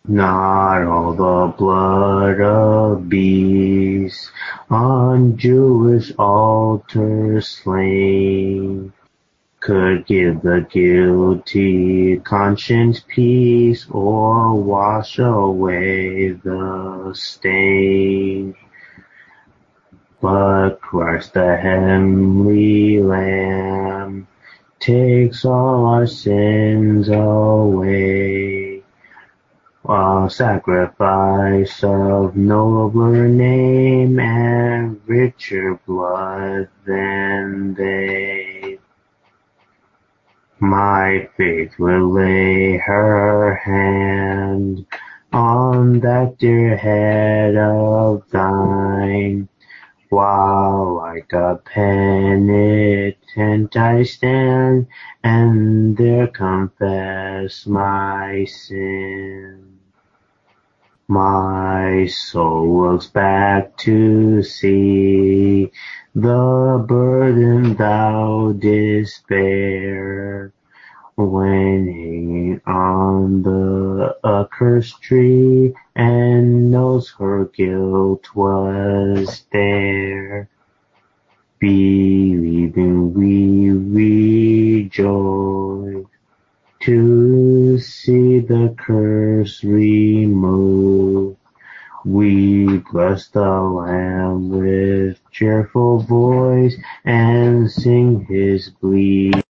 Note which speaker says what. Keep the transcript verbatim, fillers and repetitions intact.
Speaker 1: Not all the blood of beasts on Jewish altars slain could give the guilty conscience peace or wash away the stain. But Christ the heavenly Lamb takes all our sins away. A sacrifice of nobler name and richer blood than they. My faith will lay her hand on that dear head of thine, while like a penitent I stand and there confess my sin. My soul looks back to see the burden thou didst bear, when hanging on the accursed tree, and knows her guilt was there. Believing we rejoice to see the curse removed. We bless the Lamb with cheerful voice and sing his bleeding.